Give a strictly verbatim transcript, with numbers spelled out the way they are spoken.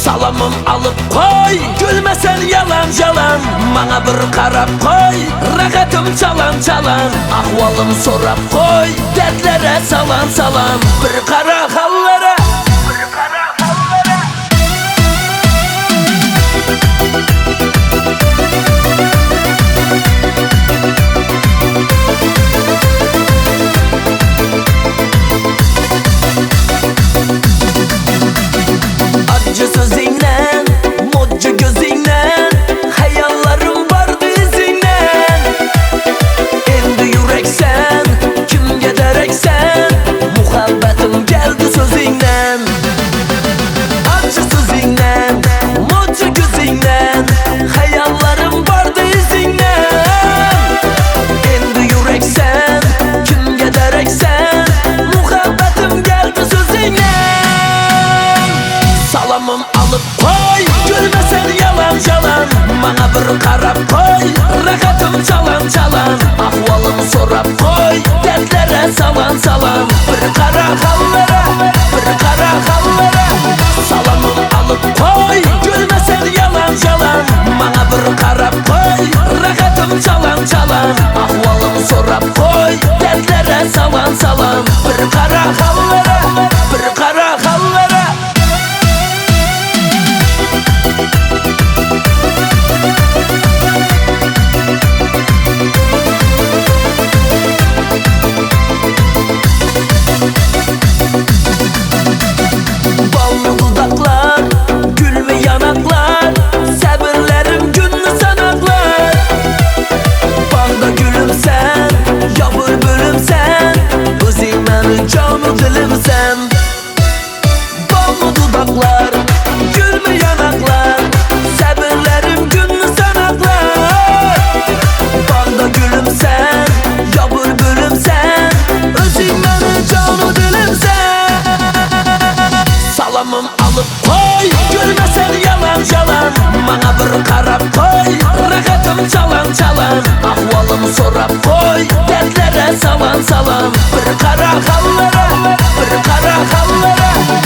Salamım alıp koy, gülmesen yalan yalan. Bana bir karab koy, rakatım çalan çalan. Ahvalım sorap koy, dertlere salan salan. Bir kara hallara, bir kara hallara. Acı sözüyle, mutlu gözüyle, hayallerim vardı izinle. Endi yüreksen, kim gidereksen, muhabbetim geldi sözüyle. Acı sözüyle, mutlu gözüyle, hayallerim vardı izinle. Endi yüreksen, kim gidereksen, muhabbetim geldi sözüyle. Salamım alıp koy, gülmesen yalan yalan. Bana bir karab koy, rakatım çalan çalan. Ahvalım sorap koy, dertlere salan salan. Bir kara hallara, bir kara hallara. Salamım alıp koy, gülmesen yalan yalan. Bana bir karab koy, rakatım çalan çalan. Ahvalım sorap koy, dertlere salan salan. Bir kara hallara, bir kara hallara. Ballı dudaklar, gül ve yanaklar, sabırlarım günlü sanaklar. Banda gülüm sen, ya bülbülüm sen, özün benim canı dilim sen. Ballı dudaklar, gül ve yanaklar, sabırlarım günlü sanaklar. Banda gülüm sen, ya bülbülüm sen, özün benim canı dilim sen. Salamım alıp koy, gülmesen yalan yalan. Bana bir karab koy, rakatım çalan çalan. Ahvalım sorap koy, dertlere salan salan. Bir kara hallara, bir kara hallara.